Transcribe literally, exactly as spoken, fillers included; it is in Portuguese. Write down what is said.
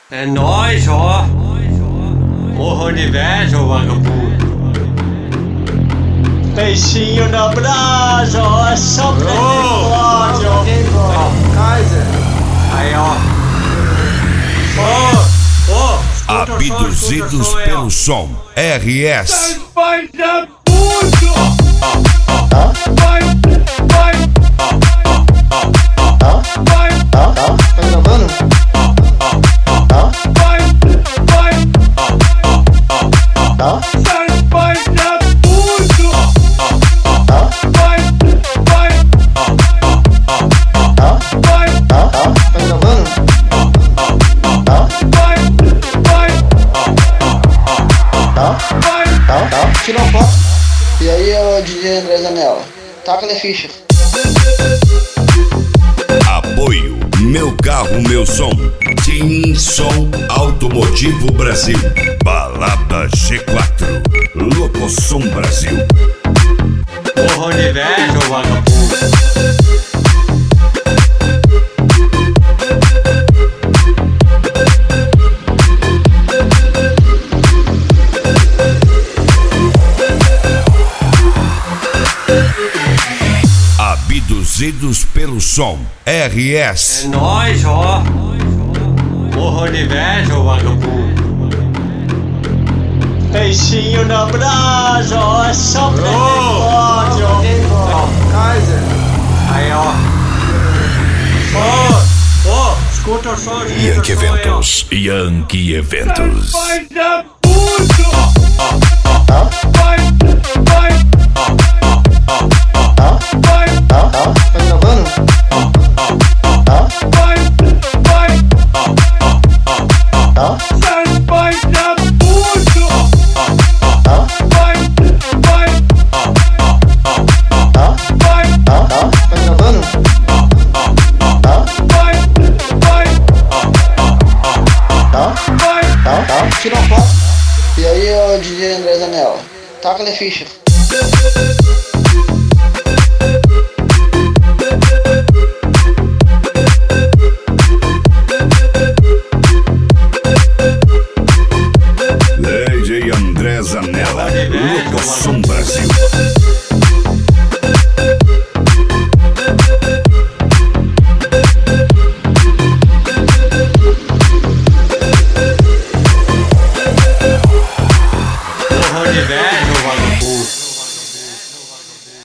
É nóis, ó. Morro de inveja, ô vagabundo. Peixinho na brasa, ó. É só pra quem pode, ó. Kaiser. Aí, ó. Ô, ô. Abduzidos pelo som. R S. Vai dar tudo. Vai, vai. Vai. Tá? Tá? Tá gravando? Tá? Vai, vai. Tá? Vai dar tudo. Tá? Vai, vai. Tá? Vai, Tá? Tá? Tá gravando? Tá? vai, vai. Tá? Vai. Tá? Tá? Tira uma foto. E aí, ô D J André Zanella? Taca-lhe a ficha. Apoio Meu Carro, Meu Som. Team Som Automotivo Brasil. Balada G quatro. Locosom Brasil. Morro de inveja, ô vagabundo. Abduzidos pelo som. R É S. nóis, ó. Morro de inveja, ô vagabundo. Peixinho na brasa, ó. É só pra quem pode, ó. Kaiser. Aí, ó. Ô, ô, escuta só, gente. Yankee Eventos. Yankee Eventos. Vai dar tudo. Tá? Vai, vai. Tá? Vai, Tá? Tá? Tá gravando? Tá? vai, vai. Tá? Vai dar tudo. Tá? Vai, vai. Tá? Vai, Tá? Tá? Tá gravando? Tá? vai, vai. Tá? Vai. Tá? Tá? Tira uma foto. E aí, ô D J André Zanella? Taca-lhe a ficha.